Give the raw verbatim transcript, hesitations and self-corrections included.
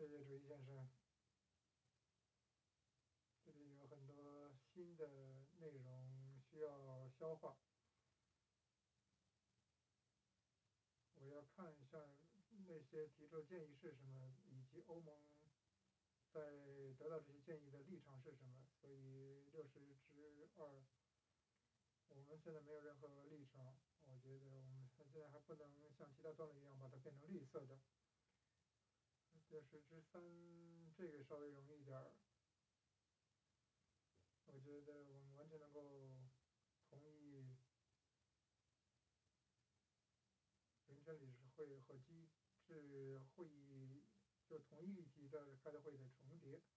谢谢主席先生。这里有很多新的内容需要消化，我要看一下那些提出的建议是什么，以及欧盟在得到这些建议的立场是什么。所以六十之二，我们现在没有任何立场。我觉得我们现在还不能像其他段落一样把它变成绿色的。六十之三，这个稍微容易一点儿。我觉得我们完全能够同意人权理事会和机制会议就同一议题的开的会的重叠。